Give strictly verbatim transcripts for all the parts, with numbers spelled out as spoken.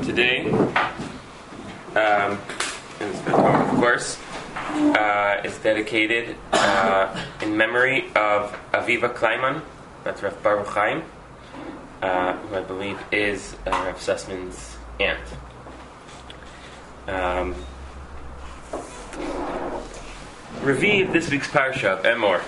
today, um, of course, uh, is dedicated uh, in memory of Aviva Kleiman, that's Rav Baruch Chaim, uh, who I believe is uh, Rav Sussman's aunt. Um, Review of this week's parasha of Emor.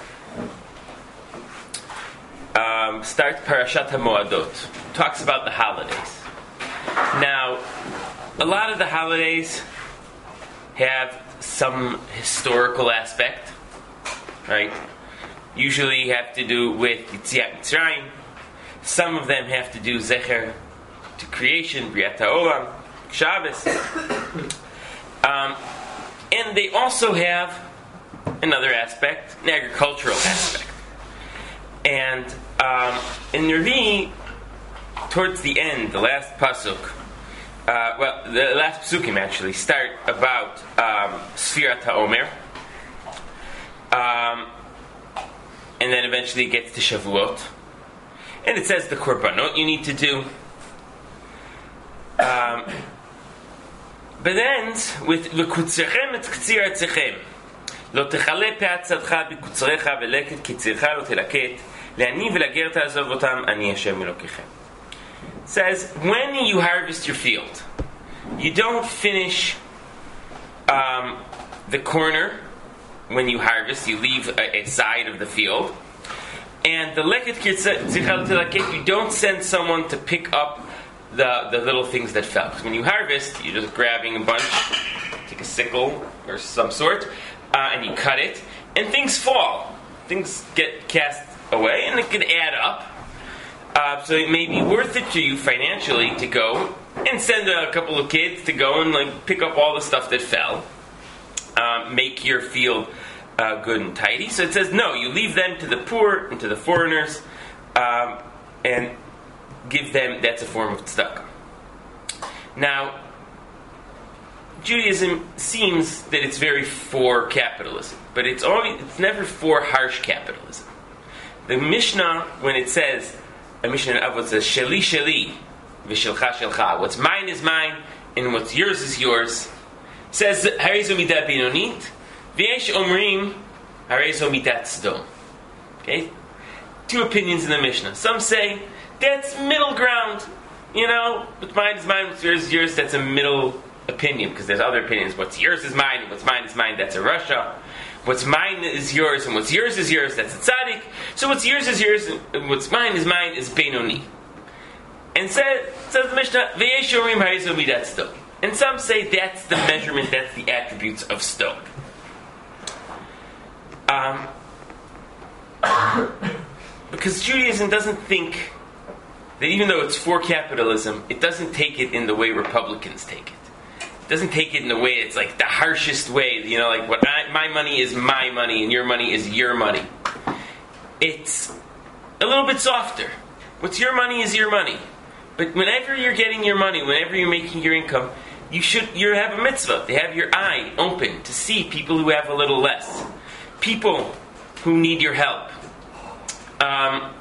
Um, starts Parashat HaMoadot. Talks about the holidays. Now, a lot of the holidays have some historical aspect, right? Usually have to do with Yetziat Mitzrayim. Some of them have to do Zecher to creation, Briat HaOlam, Shabbos. Um, and they also have another aspect, an agricultural aspect. And um, in Revi, towards the end, the last pasuk, uh, well, the last pasukim actually start about um, Sfirat HaOmer, um, and then eventually it gets to Shavuot, and it says the korbanot you need to do. Um, but it ends with V'kutzechem et k'tzir etzechem. לא תחלה פאת צדך בקוצריך ולקט קצירך לא תלקט לעני ולגר תעזוב אותם אני השם אלוקיכם. Says when you harvest your field, you don't finish um, the corner when you harvest. You leave a, a side of the field, and the leket kצירך לא תלקט, you don't send someone to pick up the the little things that fell. Because when you harvest, you're just grabbing a bunch, take a sickle or some sort. Uh, and you cut it, and things fall. Things get cast away, and it can add up. Uh, so it may be worth it to you financially to go and send a couple of kids to go and like pick up all the stuff that fell, um, make your field uh, good and tidy. So it says, no, you leave them to the poor and to the foreigners, um, and give them. That's a form of tzedakah. Now, Judaism seems that it's very for capitalism, but it's always, it's never for harsh capitalism. The Mishnah, when it says, a Mishnah in Avot says, Sheli Sheli, V'Shelcha Shelcha, what's mine is mine, and what's yours is yours, says, Harezo midat binonit, V'yesh omrim, Harezo midat tzedom. Okay? Two opinions in the Mishnah. Some say, that's middle ground. You know, what's mine is mine, what's yours is yours, that's a middle opinion, because there's other opinions. What's yours is mine, and what's mine is mine, that's a Russia. What's mine is yours, and what's yours is yours, that's a tzaddik. So what's yours is yours, and what's mine is mine is Benoni. And says, says the Mishnah, V'yesh orim harezo midat tzedom. And some say that's the measurement, that's the attributes of stone. Um, because Judaism doesn't think that even though it's for capitalism, it doesn't take it in the way Republicans take it. It doesn't take it in the way it's like the harshest way, you know, like what I, my money is my money and your money is your money. It's a little bit softer. What's your money is your money. But whenever you're getting your money, whenever you're making your income, you should you have a mitzvah. They have your eye open to see people who have a little less, people who need your help. Um,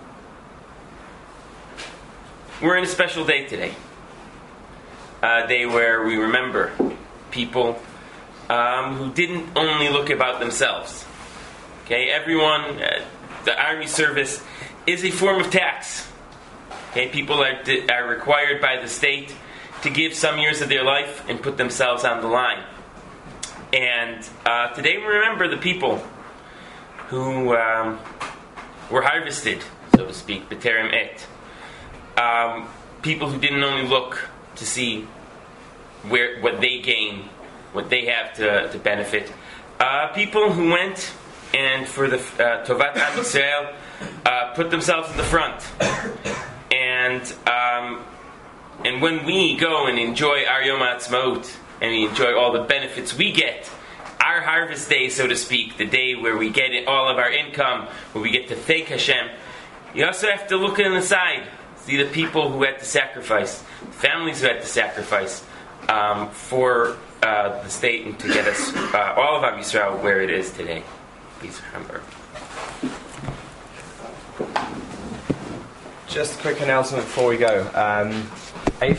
we're in a special day today. A day where we remember people um, who didn't only look about themselves. Okay, everyone, uh, the army service is a form of tax. Okay, people are, are required by the state to give some years of their life and put themselves on the line. And uh, today we remember the people who um, were harvested, so to speak, b'terem et. Um, people who didn't only look to see where what they gain, what they have to, to benefit. Uh, people who went and for the uh, Tovat Am Yisrael uh, put themselves in the front. And um, and when we go and enjoy our Yom HaAtzmaut and we enjoy all the benefits we get, our harvest day, so to speak, the day where we get all of our income, where we get to thank Hashem, you also have to look on the side. See the people who had to sacrifice, families who had to sacrifice um, for uh, the state and to get us, uh, all of Am Yisrael, where it is today. Please remember. Just a quick announcement before we go. Um,